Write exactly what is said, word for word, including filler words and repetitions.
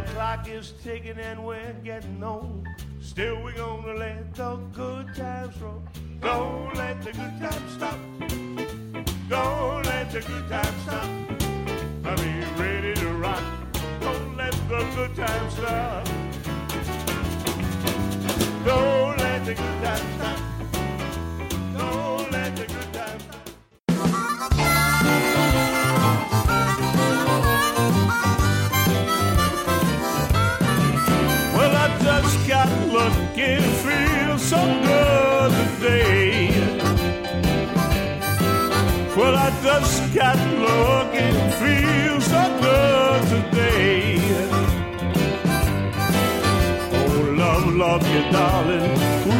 clock is ticking and we're getting old. Still we're gonna let the good times roll. Don't let the good times stop. Don't let the good times stop. I mean, ready to rock. Don't let the good times stop. Don't let the good times stop. Don't let the good times stop. Well, I just got lucky, feel so good today. Well, I just got lucky, feel so good today. Oh, love, love you, darling.